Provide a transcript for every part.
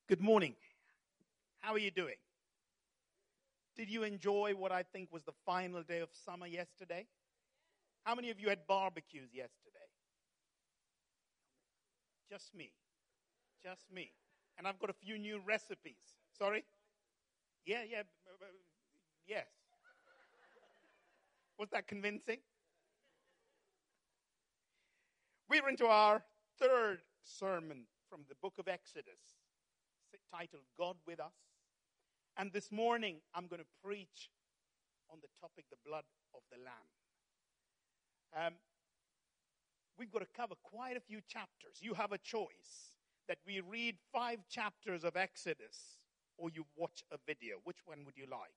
Good morning. How are you doing? Did you enjoy what I think was the final day of summer yesterday? How many of you had barbecues yesterday? Just me. Just me. And I've got a few new recipes. Sorry? Yes. Was that convincing? We're into our third sermon from the book of Exodus, titled God with Us. And this morning, I'm going to preach on the topic, the blood of the Lamb. We've got to cover quite a few chapters. You have a choice that we read 5 chapters of Exodus or you watch a video. Which one would you like?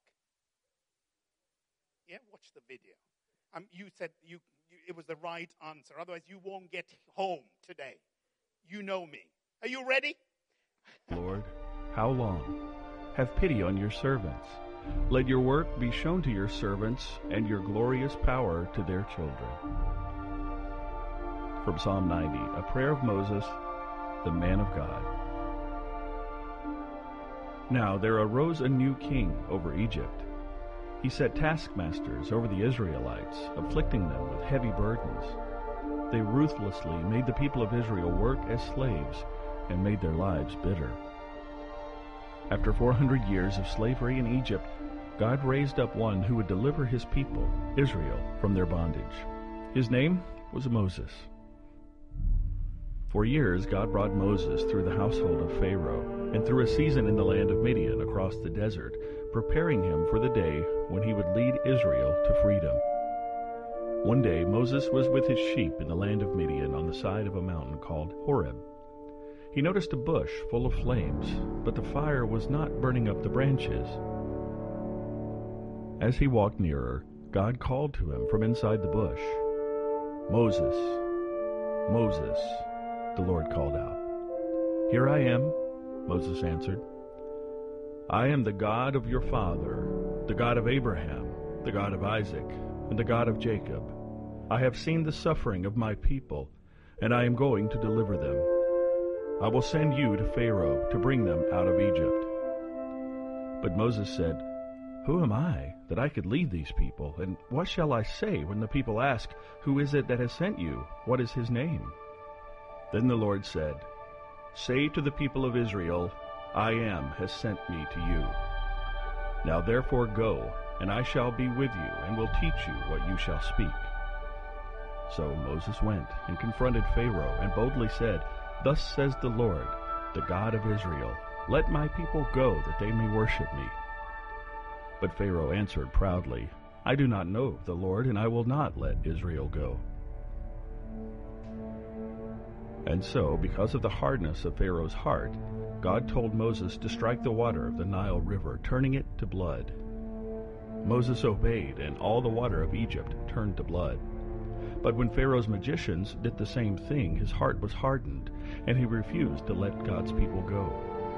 Yeah, watch the video. You said it was the right answer. Otherwise, you won't get home today. You know me. Are you ready? Lord, how long? Have pity on your servants. Let your work be shown to your servants and your glorious power to their children. From Psalm 90, a prayer of Moses, the man of God. Now there arose a new king over Egypt. He set taskmasters over the Israelites, afflicting them with heavy burdens. They ruthlessly made the people of Israel work as slaves and made their lives bitter. After 400 years of slavery in Egypt, God raised up one who would deliver his people, Israel, from their bondage. His name was Moses. For years, God brought Moses through the household of Pharaoh and through a season in the land of Midian across the desert, preparing him for the day when he would lead Israel to freedom. One day, Moses was with his sheep in the land of Midian on the side of a mountain called Horeb. He noticed a bush full of flames, but the fire was not burning up the branches. As he walked nearer, God called to him from inside the bush. "Moses, Moses," the Lord called out. "Here I am," Moses answered. "I am the God of your father, the God of Abraham, the God of Isaac, and the God of Jacob. I have seen the suffering of my people, and I am going to deliver them. I will send you to Pharaoh to bring them out of Egypt." But Moses said, "Who am I that I could lead these people? And what shall I say when the people ask, 'Who is it that has sent you? What is his name?'" Then the Lord said, "Say to the people of Israel, 'I am has sent me to you.' Now therefore go, and I shall be with you, and will teach you what you shall speak." So Moses went and confronted Pharaoh and boldly said, "Thus says the Lord, the God of Israel, let my people go that they may worship me." But Pharaoh answered proudly, "I do not know the Lord, and I will not let Israel go." And so, because of the hardness of Pharaoh's heart, God told Moses to strike the water of the Nile River, turning it to blood. Moses obeyed, and all the water of Egypt turned to blood. But when Pharaoh's magicians did the same thing, his heart was hardened, and he refused to let God's people go.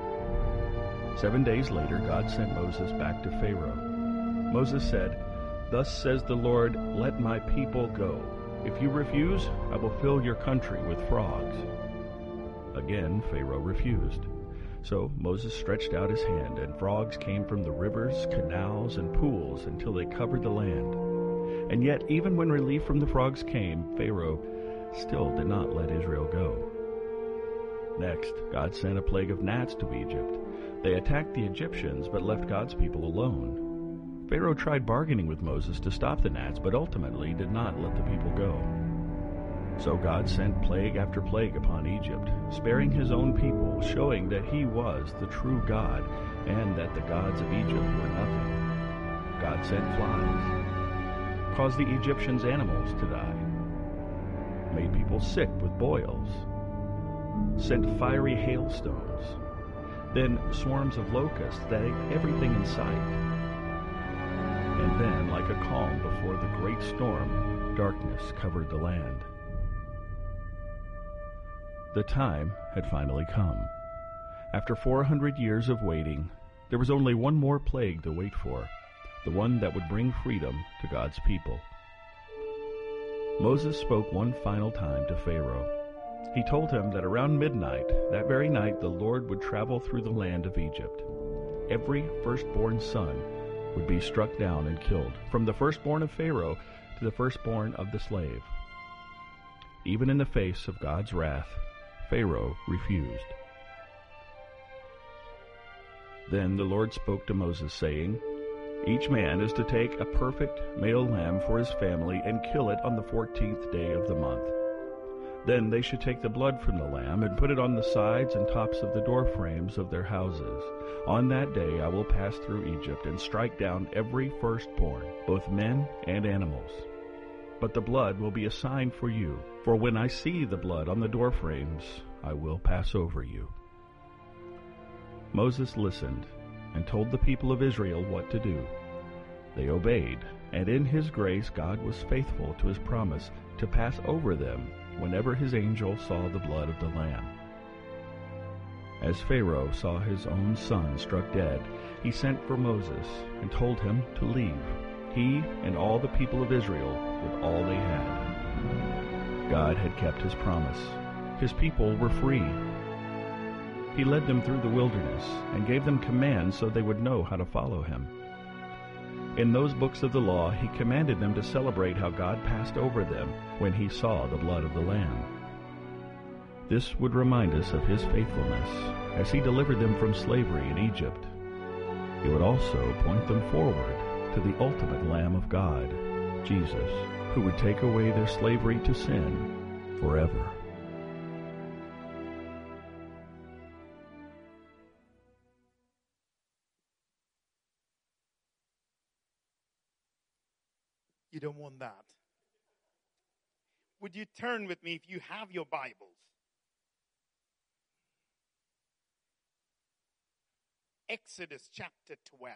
7 days later, God sent Moses back to Pharaoh. Moses said, "Thus says the Lord, let my people go. If you refuse, I will fill your country with frogs." Again, Pharaoh refused. So Moses stretched out his hand, and frogs came from the rivers, canals, and pools until they covered the land. And yet, even when relief from the frogs came, Pharaoh still did not let Israel go. Next, God sent a plague of gnats to Egypt. They attacked the Egyptians, but left God's people alone. Pharaoh tried bargaining with Moses to stop the gnats, but ultimately did not let the people go. So God sent plague after plague upon Egypt, sparing his own people, showing that he was the true God, and that the gods of Egypt were nothing. God sent flies, caused the Egyptians' animals to die, made people sick with boils, sent fiery hailstones, then swarms of locusts that ate everything in sight. And then, like a calm before the great storm, darkness covered the land. The time had finally come. After 400 years of waiting, there was only one more plague to wait for, the one that would bring freedom to God's people. Moses spoke one final time to Pharaoh. He told him that around midnight, that very night, the Lord would travel through the land of Egypt. Every firstborn son would be struck down and killed, from the firstborn of Pharaoh to the firstborn of the slave. Even in the face of God's wrath, Pharaoh refused. Then the Lord spoke to Moses, saying, "Each man is to take a perfect male lamb for his family and kill it on the 14th day of the month. Then they should take the blood from the lamb and put it on the sides and tops of the door frames of their houses. On that day I will pass through Egypt and strike down every firstborn, both men and animals. But the blood will be a sign for you, for when I see the blood on the door frames, I will pass over you." Moses listened and told the people of Israel what to do. They obeyed, and in his grace God was faithful to his promise to pass over them whenever his angel saw the blood of the lamb. As Pharaoh saw his own son struck dead, he sent for Moses and told him to leave, he and all the people of Israel with all they had. God had kept his promise. His people were free. He led them through the wilderness and gave them commands so they would know how to follow him. In those books of the law, he commanded them to celebrate how God passed over them when he saw the blood of the Lamb. This would remind us of his faithfulness as he delivered them from slavery in Egypt. It would also point them forward to the ultimate Lamb of God, Jesus, who would take away their slavery to sin forever. You don't want that. Would you turn with me, if you have your Bibles? Exodus chapter 12.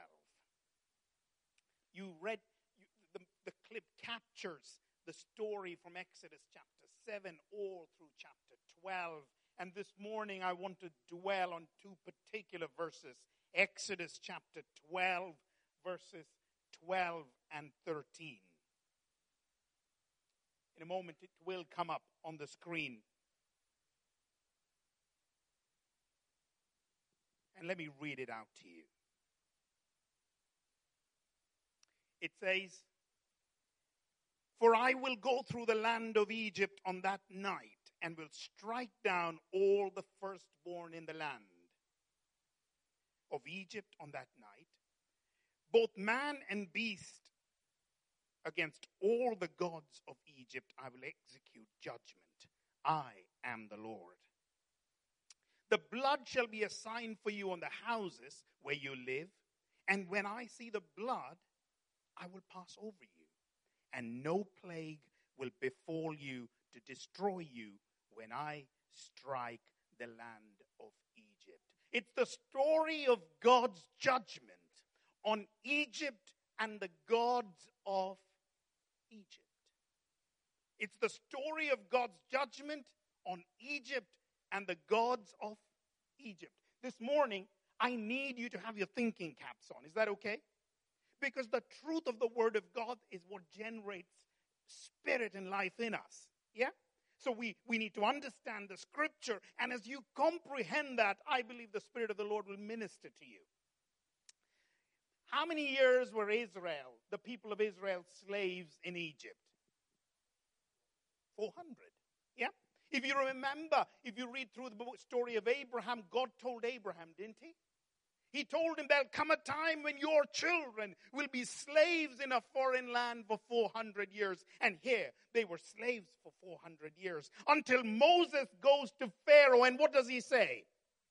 You read, the clip captures the story from Exodus chapter 7 all through chapter 12. And this morning I want to dwell on two particular verses. Exodus chapter 12, verses 12 and 13. In a moment, it will come up on the screen. And let me read it out to you. It says, "For I will go through the land of Egypt on that night and will strike down all the firstborn in the land of Egypt on that night, both man and beast. Against all the gods of Egypt I will execute judgment. I am the Lord. The blood shall be a sign for you on the houses where you live, and when I see the blood, I will pass over you, and no plague will befall you to destroy you when I strike the land of Egypt." It's the story of God's judgment on Egypt and the gods of Egypt. It's the story of God's judgment on Egypt and the gods of Egypt. This morning, I need you to have your thinking caps on. Is that okay? Because the truth of the Word of God is what generates spirit and life in us. Yeah? So we need to understand the Scripture. And as you comprehend that, I believe the Spirit of the Lord will minister to you. How many years were Israel, the people of Israel, slaves in Egypt? 400. Yeah? If you remember, if you read through the story of Abraham, God told Abraham, didn't he? He told him there'll come a time when your children will be slaves in a foreign land for 400 years. And here, they were slaves for 400 years. Until Moses goes to Pharaoh, and what does he say?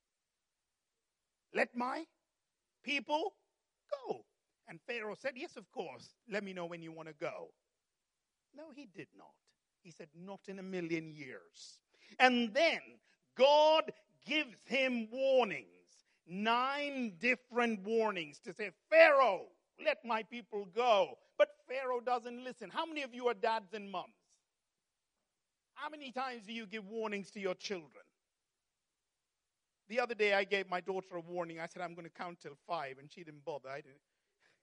"Let my people go." And Pharaoh said, "Yes, of course. Let me know when you want to go." No, he did not. He said, "Not in a million years." And then God gives him warnings, 9 different warnings to say, "Pharaoh, let my people go." But Pharaoh doesn't listen. How many of you are dads and moms? How many times do you give warnings to your children? The other day I gave my daughter a warning. I said, "I'm going to count till 5," and she didn't bother. I didn't.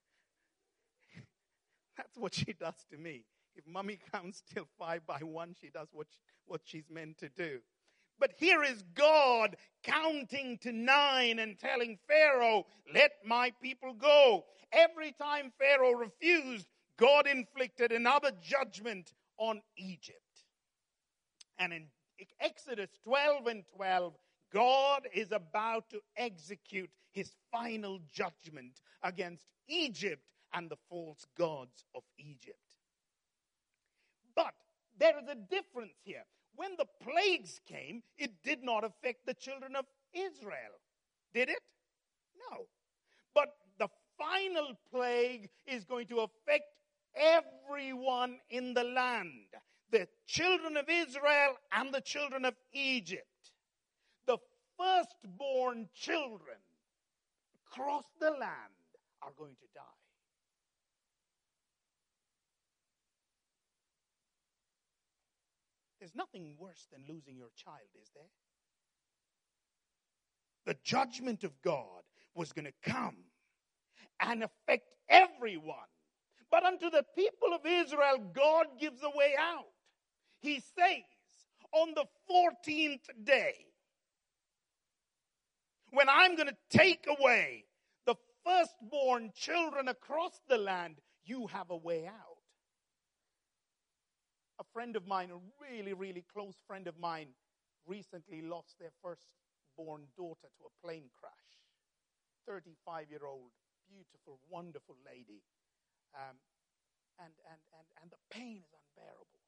That's what she does to me. If mommy counts till 5 by 1, she does what she's meant to do. But here is God counting to 9 and telling Pharaoh, let my people go. Every time Pharaoh refused, God inflicted another judgment on Egypt. And in Exodus 12 and 12, God is about to execute his final judgment against Egypt and the false gods of Egypt. But there is a difference here. When the plagues came, it did not affect the children of Israel. Did it? No. But the final plague is going to affect everyone in the land. The children of Israel and the children of Egypt. The firstborn children across the land are going to die. There's nothing worse than losing your child, is there? The judgment of God was going to come and affect everyone. But unto the people of Israel, God gives a way out. He says, on the 14th day, when I'm going to take away the firstborn children across the land, you have a way out. A friend of mine, a really, really close friend of mine, recently lost their firstborn daughter to a plane crash. 35-year-old, beautiful, wonderful lady. And the pain is unbearable.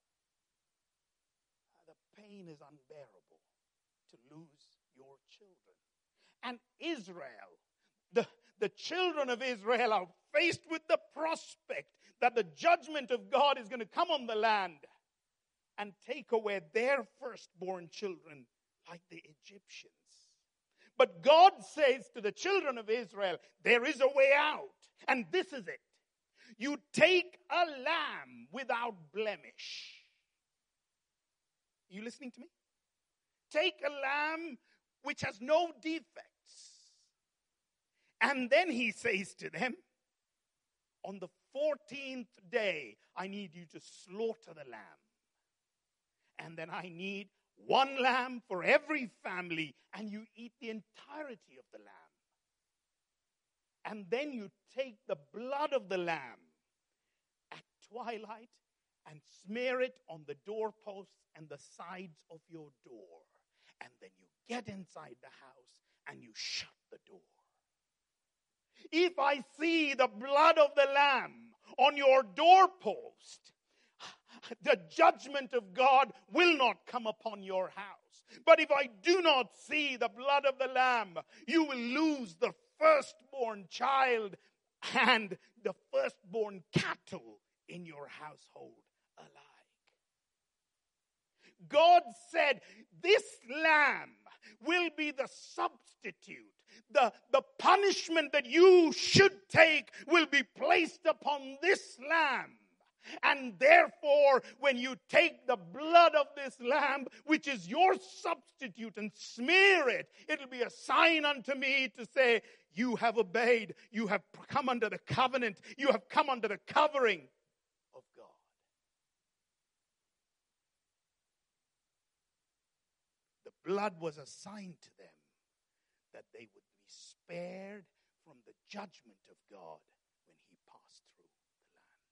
The pain is unbearable to lose your children. And Israel, the children of Israel are faced with the prospect that the judgment of God is going to come on the land and take away their firstborn children like the Egyptians. But God says to the children of Israel, there is a way out. And this is it. You take a lamb without blemish. You listening to me? Take a lamb which has no defects. And then he says to them, on the 14th day, I need you to slaughter the lamb. And then I need one lamb for every family, and you eat the entirety of the lamb. And then you take the blood of the lamb at twilight and smear it on the doorposts and the sides of your door. And then you get inside the house and you shut the door. If I see the blood of the lamb on your doorpost, the judgment of God will not come upon your house. But if I do not see the blood of the lamb, you will lose the firstborn child and the firstborn cattle in your household alike. God said, this lamb will be the substitute. The punishment that you should take will be placed upon this lamb. And therefore, when you take the blood of this lamb, which is your substitute, and smear it, it'll be a sign unto me to say, you have obeyed, you have come under the covenant, you have come under the covering of God. The blood was a sign to them that they would be spared from the judgment of God when he passed through the land.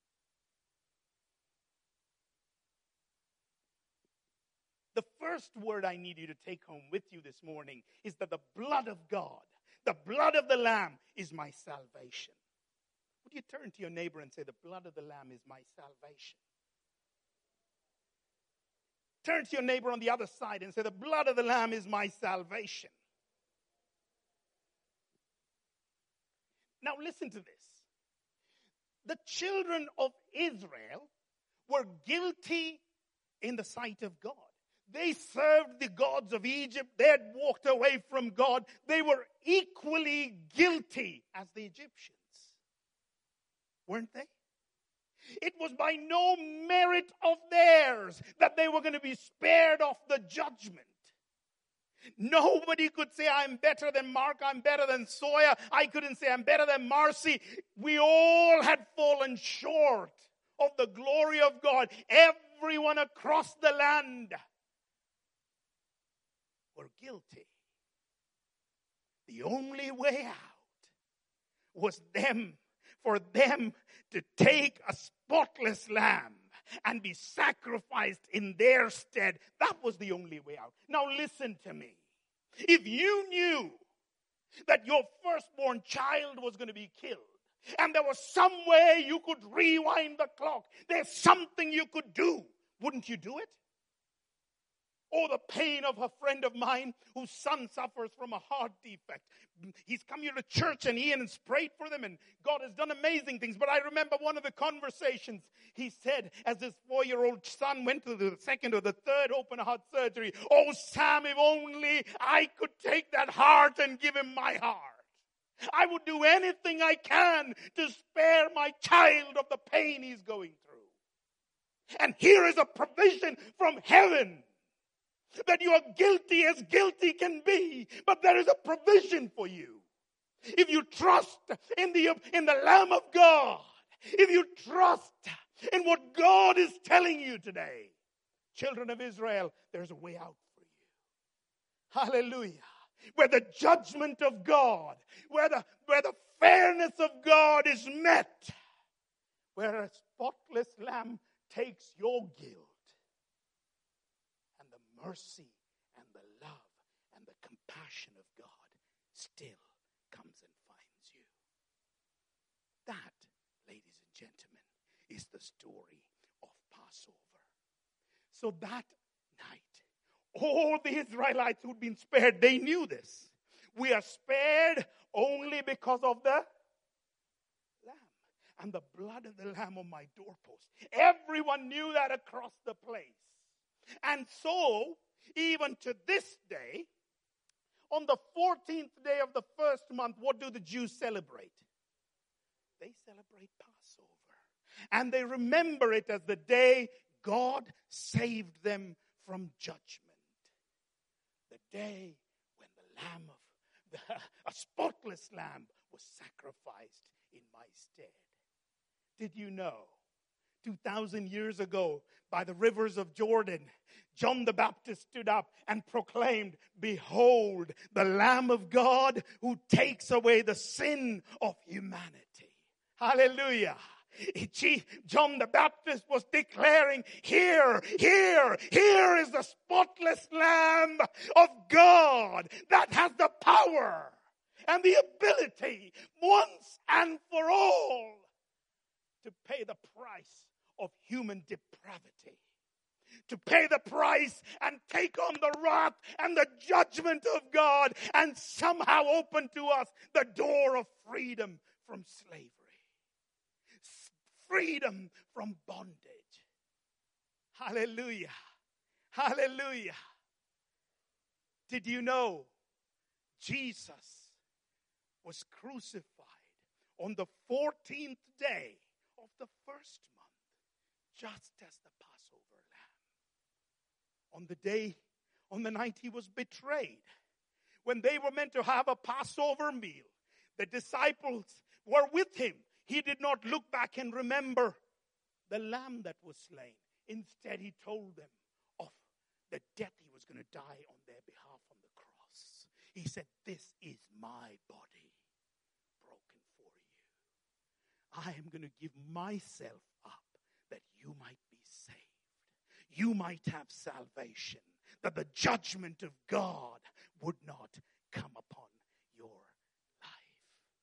The first word I need you to take home with you this morning is that the blood of God, the blood of the Lamb, is my salvation. Would you turn to your neighbor and say, the blood of the Lamb is my salvation? Turn to your neighbor on the other side and say, the blood of the Lamb is my salvation. Now listen to this. The children of Israel were guilty in the sight of God. They served the gods of Egypt. They had walked away from God. They were equally guilty as the Egyptians. Weren't they? It was by no merit of theirs that they were going to be spared of the judgment. Nobody could say, I'm better than Mark, I'm better than Sawyer. I couldn't say, I'm better than Marcy. We all had fallen short of the glory of God. Everyone across the land were guilty. The only way out was for them to take a spotless lamb and be sacrificed in their stead. That was the only way out. Now listen to me. If you knew that your firstborn child was going to be killed, and there was some way you could rewind the clock, there's something you could do, wouldn't you do it? Oh, the pain of a friend of mine whose son suffers from a heart defect. He's come here to church and Ian has prayed for them and God has done amazing things. But I remember one of the conversations he said as his 4-year-old son went to the second or the third open heart surgery. Oh, Sam, if only I could take that heart and give him my heart. I would do anything I can to spare my child of the pain he's going through. And here is a provision from heaven. That you are guilty as guilty can be, but there is a provision for you. If you trust in the Lamb of God, if you trust in what God is telling you today, children of Israel, there's a way out for you. Hallelujah. Where the judgment of God, where the fairness of God is met, where a spotless lamb takes your guilt. Mercy and the love and the compassion of God still comes and finds you. That, ladies and gentlemen, is the story of Passover. So that night, all the Israelites who'd been spared, they knew this. We are spared only because of the lamb and the blood of the lamb on my doorpost. Everyone knew that across the place. And so, even to this day, on the 14th day of the first month, what do the Jews celebrate? They celebrate Passover. And they remember it as the day God saved them from judgment. The day when a spotless lamb was sacrificed in my stead. Did you know? 2,000 years ago, by the rivers of Jordan, John the Baptist stood up and proclaimed, "Behold, the Lamb of God who takes away the sin of humanity." Hallelujah. John the Baptist was declaring, here is the spotless Lamb of God that has the power and the ability once and for all to pay the price of human depravity, to pay the price and take on the wrath and the judgment of God and somehow open to us the door of freedom from slavery, freedom from bondage. Hallelujah. Hallelujah. Did you know Jesus was crucified on the 14th day of the first month, just as the Passover lamb? On the night he was betrayed, when they were meant to have a Passover meal, the disciples were with him. He did not look back and remember the lamb that was slain. Instead, he told them of the death he was going to die on their behalf on the cross. He said, "This is my body broken for you. I am going to give myself up that you might be saved. You might have salvation, that the judgment of God would not come upon your life."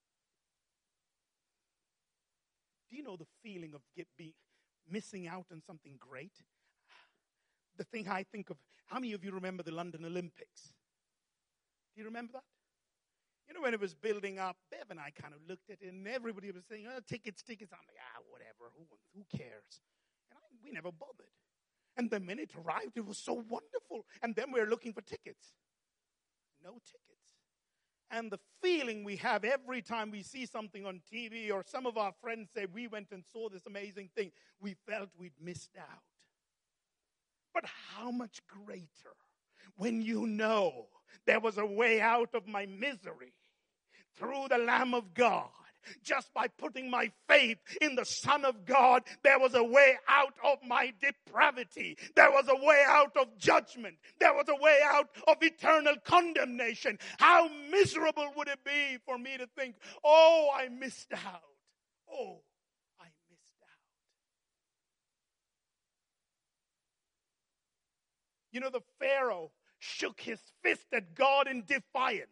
Do you know the feeling of missing out on something great? The thing I think of, how many of you remember the London Olympics? Do you remember that? You know, when it was building up, Bev and I kind of looked at it, and everybody was saying, "Oh, tickets." I'm like, whatever, who cares? And we never bothered. And the minute it arrived, it was so wonderful. And then we're looking for tickets. No tickets. And the feeling we have every time we see something on TV, or some of our friends say, "We went and saw this amazing thing," we felt we'd missed out. But how much greater when you know there was a way out of my misery through the Lamb of God, Just by putting my faith in the Son of God, there was a way out of my depravity. There was a way out of judgment. There was a way out of eternal condemnation. How miserable would it be for me to think, oh, I missed out. Oh, I missed out. You know, the Pharaoh shook his fist at God in defiance.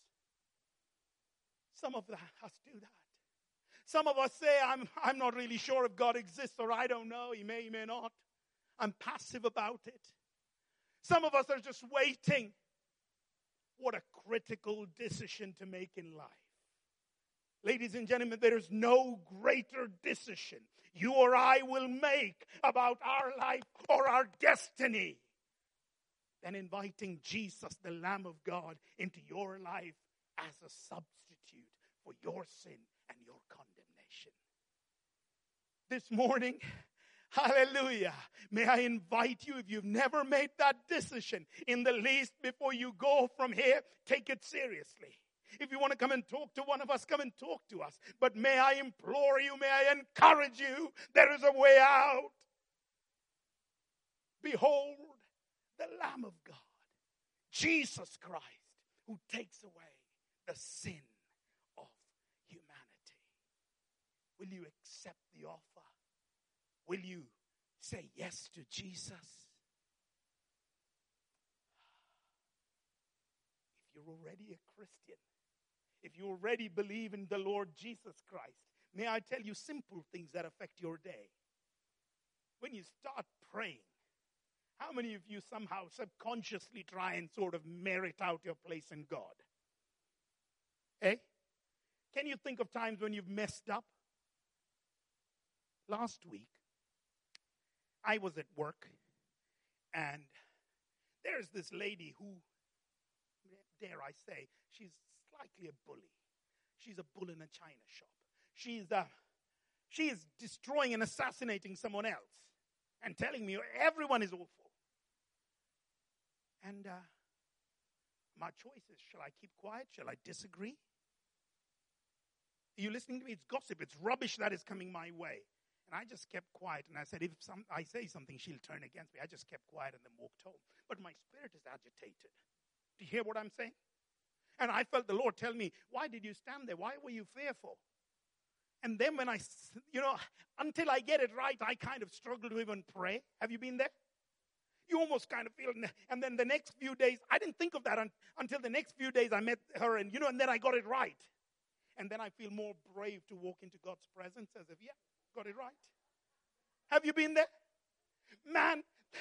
Some of us do that. Some of us say, I'm not really sure if God exists, or I don't know. He may not. I'm passive about it. Some of us are just waiting. What a critical decision to make in life. Ladies and gentlemen, there is no greater decision you or I will make about our life or our destiny than inviting Jesus, the Lamb of God, into your life as a substitute for your sin and your condemnation. This morning, hallelujah, may I invite you, if you've never made that decision in the least, before you go from here, take it seriously. If you want to come and talk to one of us, come and talk to us. But may I implore you, may I encourage you, there is a way out. Behold, the Lamb of God, Jesus Christ, who takes away the sin of humanity. Will you accept the offer? Will you say yes to Jesus? If you're already a Christian, if you already believe in the Lord Jesus Christ, may I tell you simple things that affect your day. When you start praying, how many of you somehow subconsciously try and sort of merit out your place in God? Eh? Can you think of times when you've messed up? Last week, I was at work, and there's this lady who, dare I say, she's slightly a bully. She's a bull in a china shop. She is destroying and assassinating someone else and telling me everyone is awful. And my choice is, shall I keep quiet? Shall I disagree? Are you listening to me? It's gossip. It's rubbish that is coming my way. And I just kept quiet. And I said, if I say something, she'll turn against me. I just kept quiet and then walked home. But my spirit is agitated. Do you hear what I'm saying? And I felt the Lord tell me, why did you stand there? Why were you fearful? And then when until I get it right, I kind of struggle to even pray. Have you been there? You almost kind of feel, and then the next few days, I didn't think of that until the next few days I met her, and then I got it right. And then I feel more brave to walk into God's presence as if, got it right. Have you been there? Man,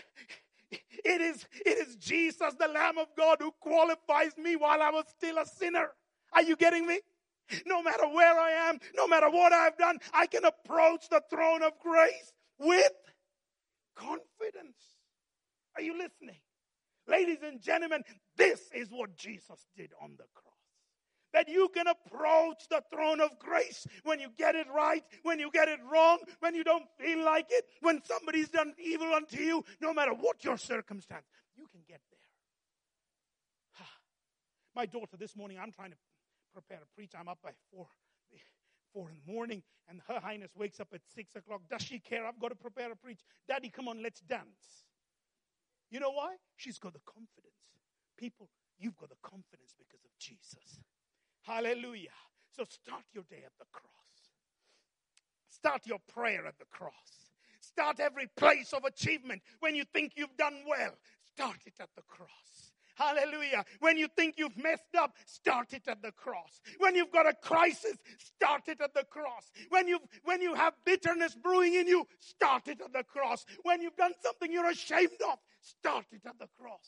it is Jesus, the Lamb of God, who qualifies me while I was still a sinner. Are you getting me? No matter where I am, no matter what I've done, I can approach the throne of grace with confidence. Are you listening? Ladies and gentlemen, this is what Jesus did on the cross. That you can approach the throne of grace when you get it right, when you get it wrong, when you don't feel like it, when somebody's done evil unto you, no matter what your circumstance, you can get there. My daughter this morning, I'm trying to prepare to preach. I'm up by 4 in the morning, and Her Highness wakes up at 6 o'clock. Does she care? I've got to prepare to preach. Daddy, come on, let's dance. You know why? She's got the confidence. People, you've got the confidence because of Jesus. Hallelujah. So start your day at the cross. Start your prayer at the cross. Start every place of achievement. When you think you've done well, start it at the cross. Hallelujah. When you think you've messed up, start it at the cross. When you've got a crisis, start it at the cross. When you have bitterness brewing in you, start it at the cross. When you've done something you're ashamed of, start it at the cross.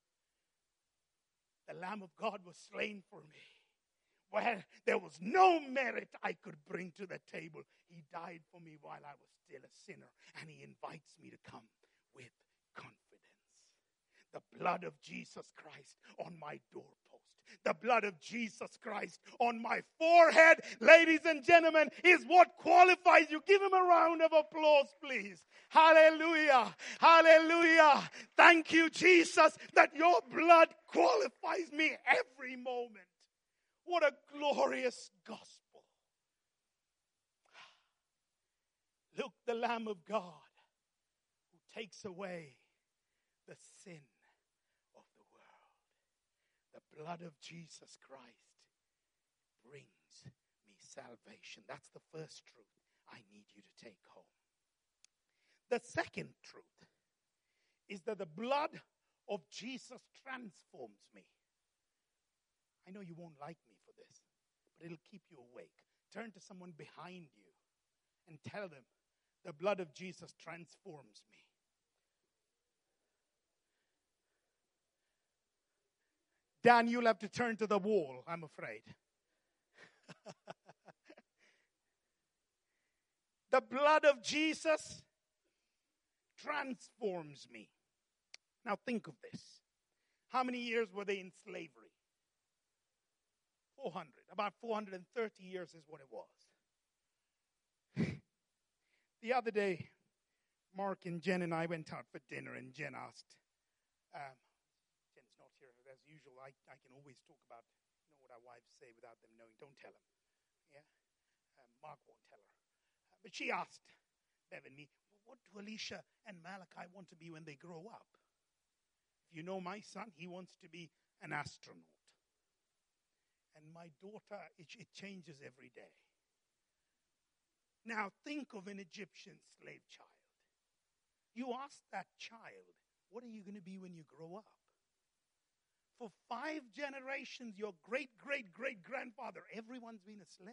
The Lamb of God was slain for me. Where there was no merit I could bring to the table, he died for me while I was still a sinner, and he invites me to come with confidence. The blood of Jesus Christ on my doorpost, the blood of Jesus Christ on my forehead, ladies and gentlemen, is what qualifies you. Give him a round of applause, please. Hallelujah. Hallelujah. Thank you, Jesus, that your blood qualifies me every moment. What a glorious gospel. Look, the Lamb of God who takes away the sin of the world. The blood of Jesus Christ brings me salvation. That's the first truth I need you to take home. The second truth is that the blood of Jesus transforms me. I know you won't like me for this, but it'll keep you awake. Turn to someone behind you and tell them, the blood of Jesus transforms me. Dan, you'll have to turn to the wall, I'm afraid. The blood of Jesus transforms me. Now think of this. How many years were they in slavery? 400. About 430 years is what it was. The other day, Mark and Jen and I went out for dinner, and Jen asked, Jen's not here as usual. I can always talk about what our wives say without them knowing. Don't tell them. Yeah? Mark won't tell her. But she asked Bevan me, what do Alicia and Malachi want to be when they grow up? If you know my son, he wants to be an astronaut. And my daughter, it changes every day. Now think of an Egyptian slave child. You ask that child, what are you going to be when you grow up? For 5 generations, your great-great-great-grandfather, everyone's been a slave.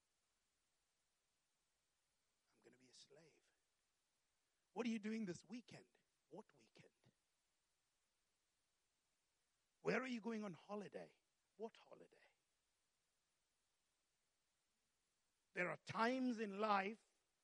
I'm going to be a slave. What are you doing this weekend? What weekend? Where are you going on holiday? What holiday? There are times in life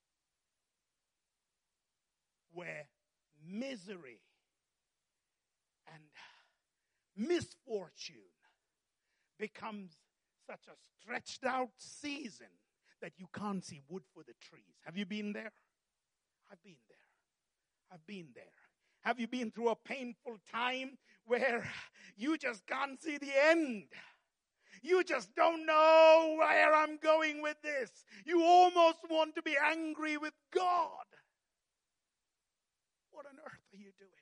where misery and misfortune becomes such a stretched out season that you can't see wood for the trees. Have you been there? I've been there. I've been there. Have you been through a painful time where you just can't see the end? You just don't know where I'm going with this. You almost want to be angry with God. What on earth are you doing?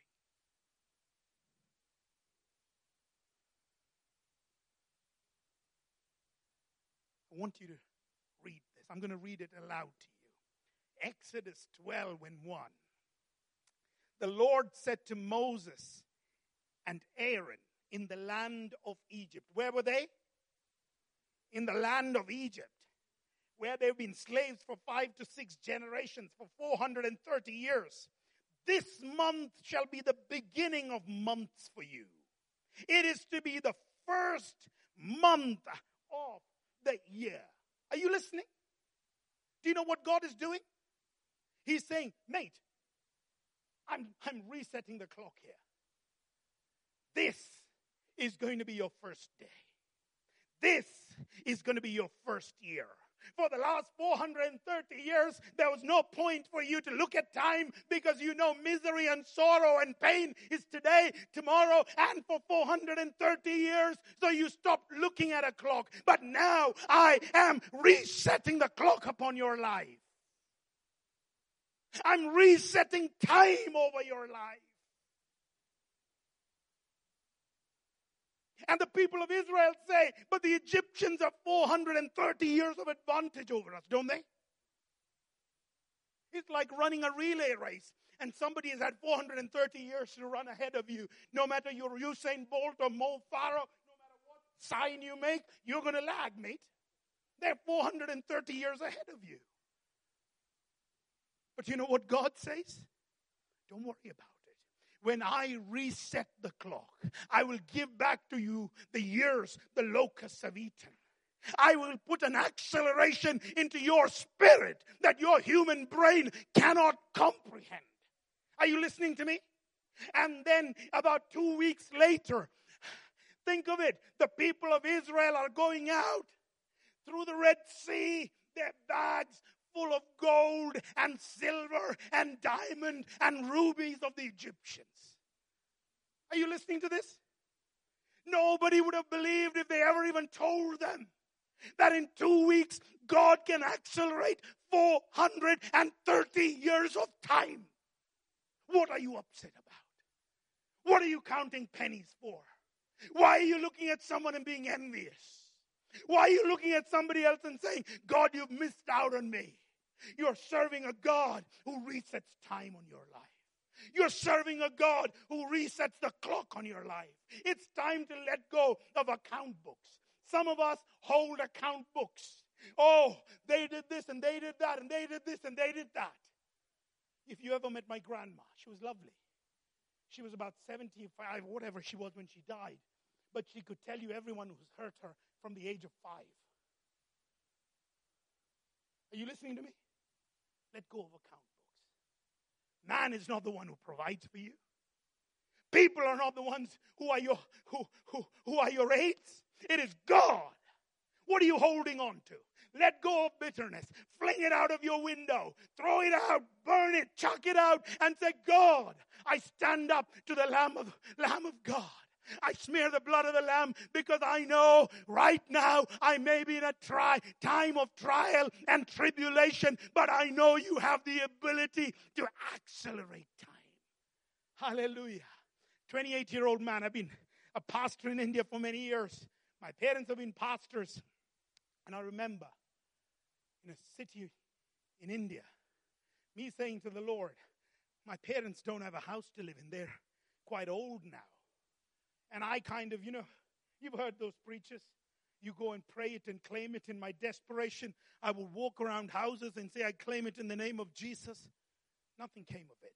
I want you to read this. I'm going to read it aloud to you. Exodus 12:1. The Lord said to Moses and Aaron in the land of Egypt. Where were they? In the land of Egypt, where they've been slaves for 5 to 6 generations, for 430 years. This month shall be the beginning of months for you. It is to be the first month of the year. Are you listening? Do you know what God is doing? He's saying, mate, I'm resetting the clock here. This is going to be your first day. This is going to be your first year. For the last 430 years, there was no point for you to look at time because you know misery and sorrow and pain is today, tomorrow, and for 430 years. So you stopped looking at a clock. But now I am resetting the clock upon your life. I'm resetting time over your life. And the people of Israel say, but the Egyptians have 430 years of advantage over us, don't they? It's like running a relay race, and somebody has had 430 years to run ahead of you. No matter you're Usain Bolt or Mo Farah, no matter what sign you make, you're going to lag, mate. They're 430 years ahead of you. But you know what God says? Don't worry about it. When I reset the clock, I will give back to you the years the locusts have eaten. I will put an acceleration into your spirit that your human brain cannot comprehend. Are you listening to me? And then about 2 weeks later, think of it, the people of Israel are going out through the Red Sea, their bags full of gold and silver and diamond and rubies of the Egyptians. Are you listening to this? Nobody would have believed if they ever even told them That in 2 weeks, God can accelerate 430 years of time. What are you upset about? What are you counting pennies for? Why are you looking at someone and being envious? Why are you looking at somebody else and saying, God, you've missed out on me? You're serving a God who resets time on your life. You're serving a God who resets the clock on your life. It's time to let go of account books. Some of us hold account books. Oh, they did this and they did that and they did this and they did that. If you ever met my grandma, she was lovely. She was about 75, whatever she was when she died. But she could tell you everyone who's hurt her from the age of 5. Are you listening to me? Let go of account books. Man is not the one who provides for you. People are not the ones who are your aides. It is God. What are you holding on to? Let go of bitterness. Fling it out of your window. Throw it out. Burn it. Chuck it out. And say, God, I stand up to the Lamb of God. I smear the blood of the Lamb because I know right now I may be in a time of trial and tribulation, but I know you have the ability to accelerate time. Hallelujah. 28-year-old man. I've been a pastor in India for many years. My parents have been pastors. And I remember in a city in India, me saying to the Lord, my parents don't have a house to live in. They're quite old now. And I kind of, you've heard those preachers. You go and pray it and claim it. In my desperation, I will walk around houses and say, I claim it in the name of Jesus. Nothing came of it.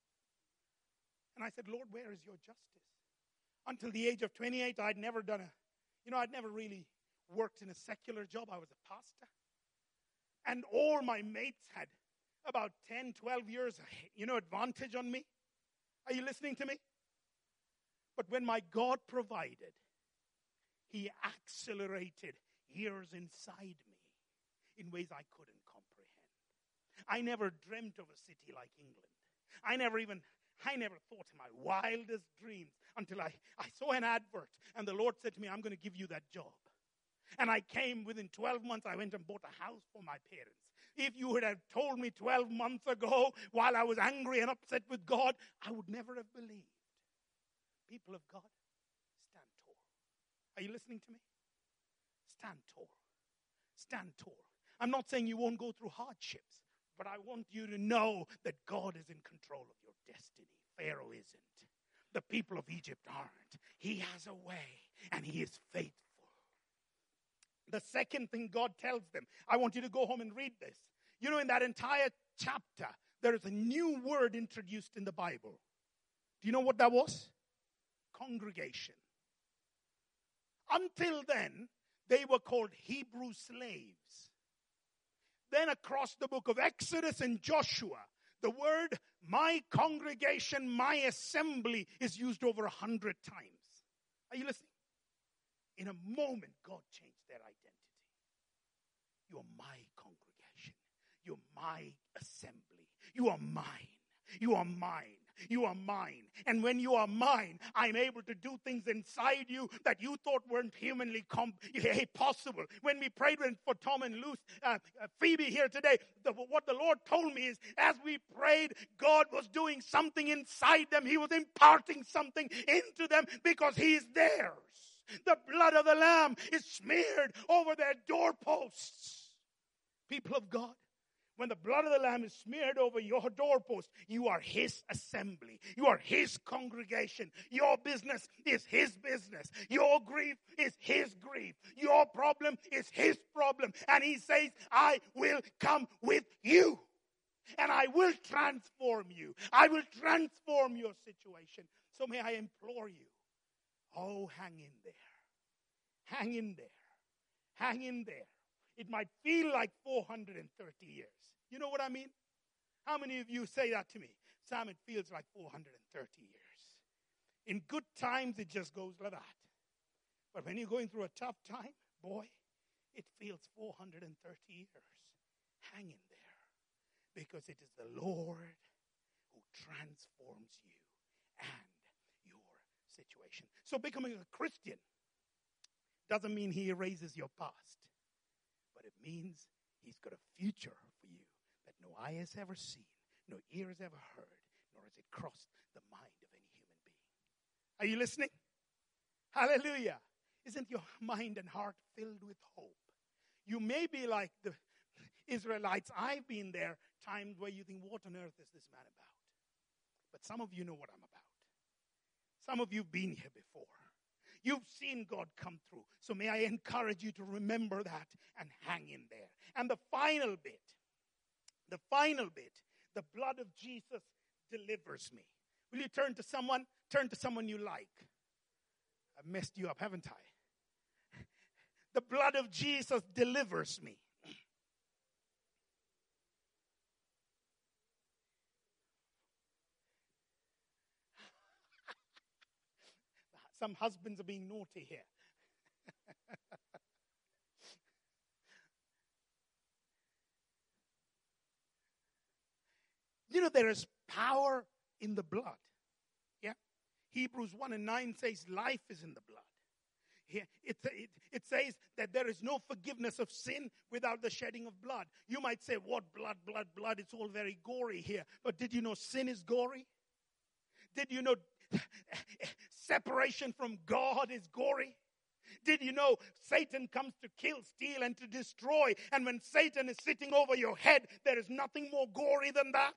And I said, Lord, where is your justice? Until the age of 28, I'd never I'd never really worked in a secular job. I was a pastor. And all my mates had about 10, 12 years, advantage on me. Are you listening to me? But when my God provided, He accelerated years inside me in ways I couldn't comprehend. I never dreamt of a city like England. I never thought in my wildest dreams until I saw an advert and the Lord said to me, I'm going to give you that job. And I came within 12 months, I went and bought a house for my parents. If you would have told me 12 months ago while I was angry and upset with God, I would never have believed. People of God, stand tall. Are you listening to me? Stand tall. Stand tall. I'm not saying you won't go through hardships, but I want you to know that God is in control of your destiny. Pharaoh isn't. The people of Egypt aren't. He has a way, and He is faithful. The second thing God tells them, I want you to go home and read this. In that entire chapter, there is a new word introduced in the Bible. Do you know what that was? Congregation. Until then, they were called Hebrew slaves. Then across the book of Exodus and Joshua, the word my congregation, my assembly is used over 100 times. Are you listening? In a moment, God changed their identity. You are my congregation. You're my assembly. You are mine. You are mine. You are mine. And when you are mine, I'm able to do things inside you that you thought weren't humanly possible. When we prayed for Tom and Phoebe here today, what the Lord told me is as we prayed, God was doing something inside them. He was imparting something into them because He is theirs. The blood of the Lamb is smeared over their doorposts. People of God, when the blood of the Lamb is smeared over your doorpost, you are His assembly. You are His congregation. Your business is His business. Your grief is His grief. Your problem is His problem. And He says, I will come with you. And I will transform you. I will transform your situation. So may I implore you, hang in there. Hang in there. Hang in there. It might feel like 430 years. You know what I mean? How many of you say that to me? Sam, it feels like 430 years. In good times, it just goes like that. But when you're going through a tough time, boy, it feels 430 years. Hang in there. Because it is the Lord who transforms you and your situation. So becoming a Christian doesn't mean He erases your past. but it means he's got a future for you that no eye has ever seen, no ear has ever heard, nor has it crossed the mind of any human being. Are you listening? Hallelujah. Isn't your mind and heart filled with hope? You may be like the Israelites. I've been there, times where you think, what on earth is this man about? But some of you know what I'm about. Some of you have been here before. You've seen God come through. So may I encourage you to remember that and hang in there. And the final bit, the blood of Jesus delivers me. Will you turn to someone? Turn to someone you like. I've messed you up, haven't I? The blood of Jesus delivers me. Some husbands are being naughty here. You know, there is power in the blood. Yeah? Hebrews 1:9 says life is in the blood. Here, it says that there is no forgiveness of sin without the shedding of blood. You might say, what blood? It's all very gory here. But did you know sin is gory? Did you know separation from God is gory? Did you know Satan comes to kill, steal, and to destroy? And when Satan is sitting over your head, there is nothing more gory than that.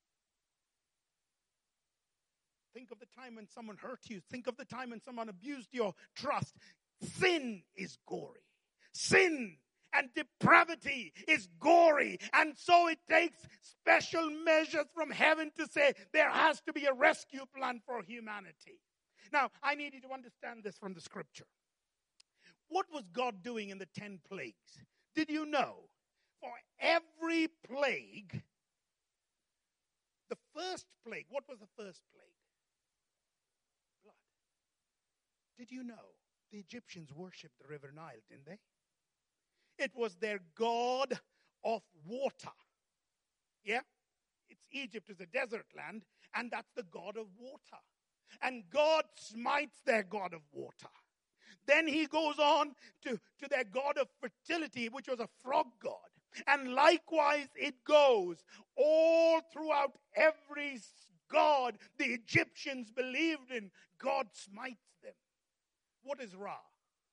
Think of the time when someone hurt you. Think of the time when someone abused your trust. Sin is gory. Sin and depravity is gory. And so it takes special measures from heaven to say there has to be a rescue plan for humanity. Now, I need you to understand this from the scripture. What was God doing in the 10 plagues? Did you know? For every plague, the first plague, what was the first plague? Blood. Did you know the Egyptians worshipped the river Nile, didn't they? It was their god of water. Yeah? Egypt is a desert land, and that's the god of water. And God smites their god of water. Then he goes on to their god of fertility, which was a frog god. And likewise it goes all throughout every god the Egyptians believed in. God smites them. What is Ra?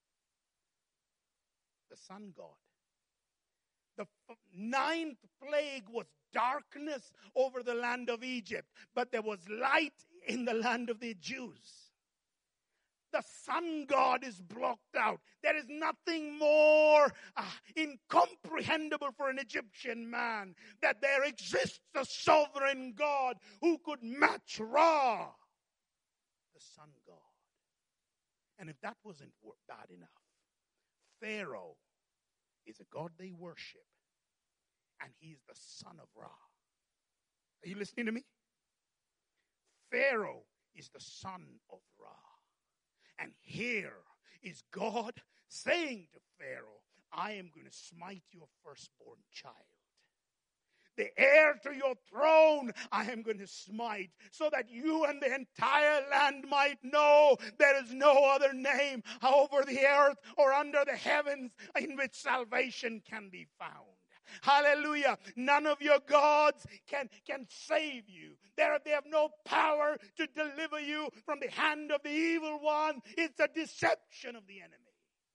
The sun god. The ninth plague was darkness over the land of Egypt, but there was light in the land of the Jews. The sun god is blocked out. There is nothing more incomprehensible for an Egyptian man that there exists a sovereign God who could match Ra, the sun god. And if that wasn't bad enough, Pharaoh is a god they worship, and he is the son of Ra. Are you listening to me? Pharaoh is the son of Ra. And here is God saying to Pharaoh, I am going to smite your firstborn child. The heir to your throne I am going to smite, so that you and the entire land might know there is no other name over the earth or under the heavens in which salvation can be found. Hallelujah. None of your gods can save you. They have no power to deliver you from the hand of the evil one. It's a deception of the enemy.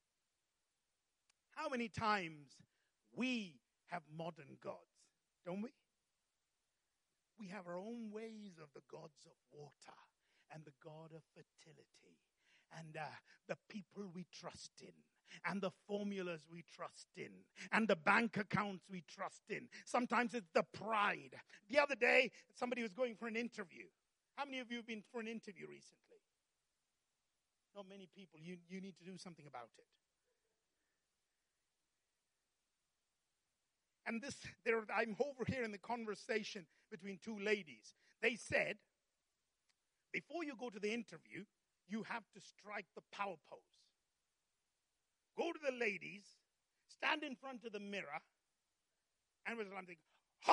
How many times we have modern gods, don't we? We have our own ways of the gods of water and the god of fertility and the people we trust in, and the formulas we trust in, and the bank accounts we trust in. Sometimes it's the pride. The other day, somebody was going for an interview. How many of you have been for an interview recently? Not many people. You need to do something about it. And I'm over here in the conversation between two ladies. They said, before you go to the interview, you have to strike the power pose. Go to the ladies, stand in front of the mirror, and I'm thinking,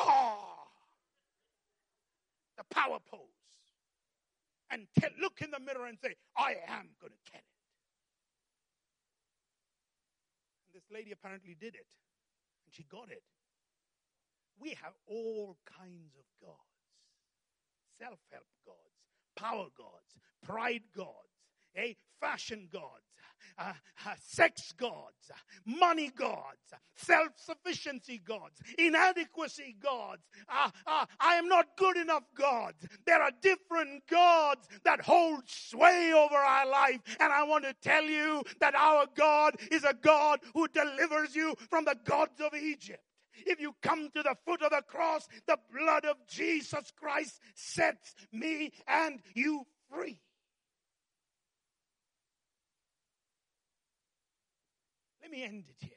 the power pose. And look in the mirror and say, I am going to get it. And this lady apparently did it. And she got it. We have all kinds of gods. Self-help gods, power gods, pride gods, fashion gods, sex gods, money gods, self-sufficiency gods, inadequacy gods. I am not good enough gods. There are different gods that hold sway over our life. And I want to tell you that our God is a God who delivers you from the gods of Egypt. If you come to the foot of the cross, the blood of Jesus Christ sets me and you free. Let me end it here.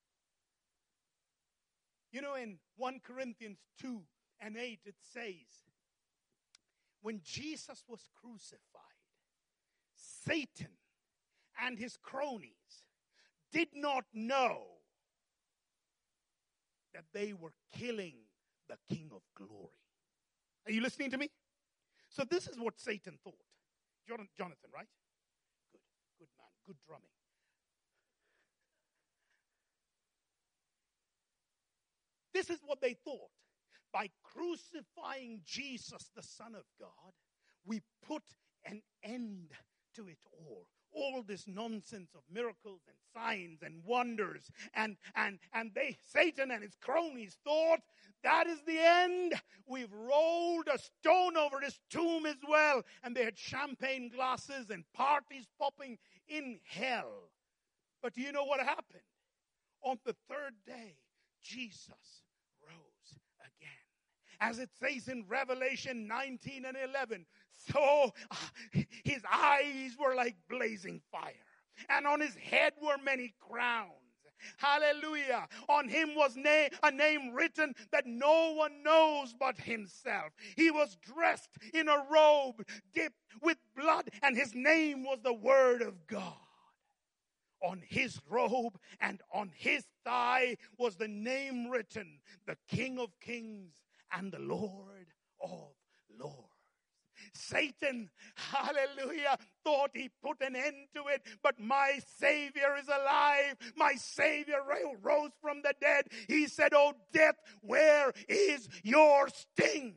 You know, in 1 Corinthians 2 and 8, it says, when Jesus was crucified, Satan and his cronies did not know that they were killing the King of Glory. Are you listening to me? So this is what Satan thought. Jonathan, right? Good man, good drumming. This is what they thought. By crucifying Jesus, the Son of God, we put an end to it all. All this nonsense of miracles and signs and wonders. And Satan and his cronies thought, that is the end. We've rolled a stone over his tomb as well. And they had champagne glasses and parties popping in hell. But do you know what happened? On the third day, Jesus rose again. As it says in Revelation 19 and 11, so his eyes were like blazing fire, and on his head were many crowns. Hallelujah. On him was a name written that no one knows but himself. He was dressed in a robe dipped with blood, and his name was the Word of God. On his robe and on his thigh was the name written, the King of Kings and the Lord of Lords. Satan, hallelujah, thought he put an end to it, but my Savior is alive. My Savior rose from the dead. He said, oh death, where is your sting?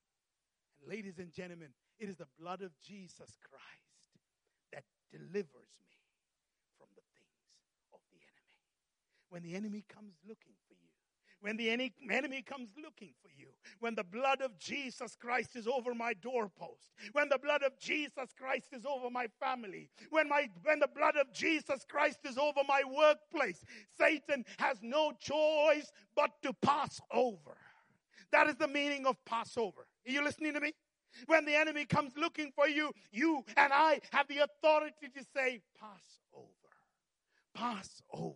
And ladies and gentlemen, it is the blood of Jesus Christ that delivers me from the things of the enemy. When the enemy comes looking for you, when the enemy comes looking for you, when the blood of Jesus Christ is over my doorpost, when the blood of Jesus Christ is over my family, when the blood of Jesus Christ is over my workplace, Satan has no choice but to pass over. That is the meaning of Passover. Are you listening to me? When the enemy comes looking for you, you and I have the authority to say, pass over, pass over,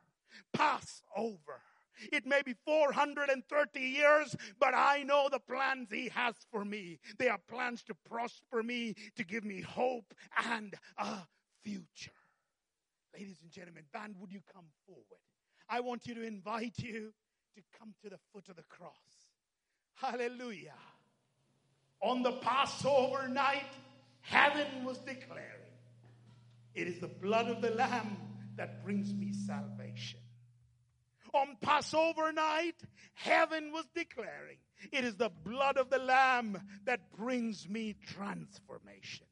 pass over. It may be 430 years, but I know the plans he has for me. They are plans to prosper me, to give me hope and a future. Ladies and gentlemen, band, would you come forward? I want you to invite you to come to the foot of the cross. Hallelujah. On the Passover night, heaven was declaring, it is the blood of the Lamb that brings me salvation. On Passover night, heaven was declaring, it is the blood of the Lamb that brings me transformation.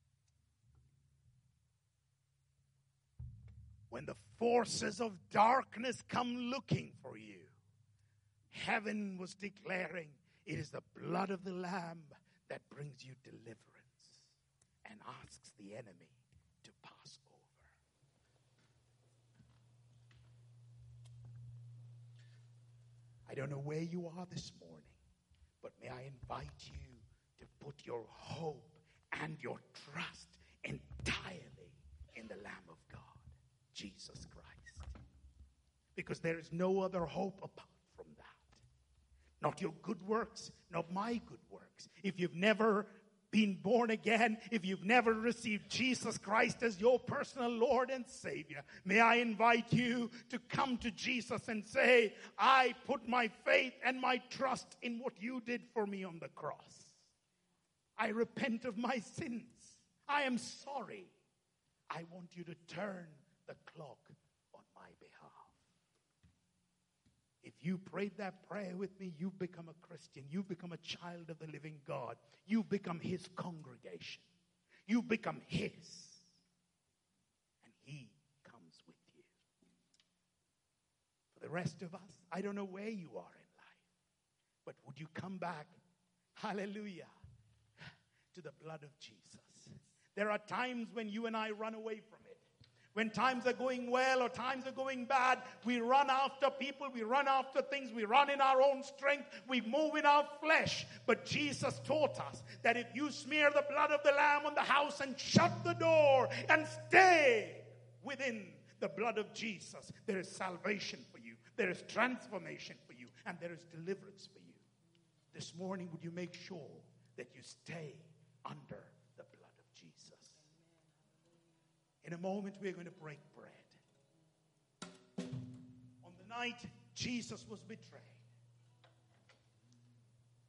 When the forces of darkness come looking for you, heaven was declaring, it is the blood of the Lamb that brings you deliverance and asks the enemy to pass over. I don't know where you are this morning, but may I invite you to put your hope and your trust entirely in the Lamb of God, Jesus Christ. Because there is no other hope apart from that. Not your good works, not my good works. If you've never been born again, if you've never received Jesus Christ as your personal Lord and Savior, may I invite you to come to Jesus and say, I put my faith and my trust in what you did for me on the cross. I repent of my sins. I am sorry. I want you to turn the clock on my behalf. If you prayed that prayer with me, you've become a Christian. You've become a child of the living God. You've become his congregation. You've become his. And he comes with you. For the rest of us, I don't know where you are in life, but would you come back, hallelujah, to the blood of Jesus? There are times when you and I run away from it. When times are going well or times are going bad, we run after people, we run after things, we run in our own strength, we move in our flesh. But Jesus taught us that if you smear the blood of the Lamb on the house and shut the door and stay within the blood of Jesus, there is salvation for you, there is transformation for you, and there is deliverance for you. This morning, would you make sure that you stay under the blood of Jesus? In a moment, we're going to break bread. On the night Jesus was betrayed,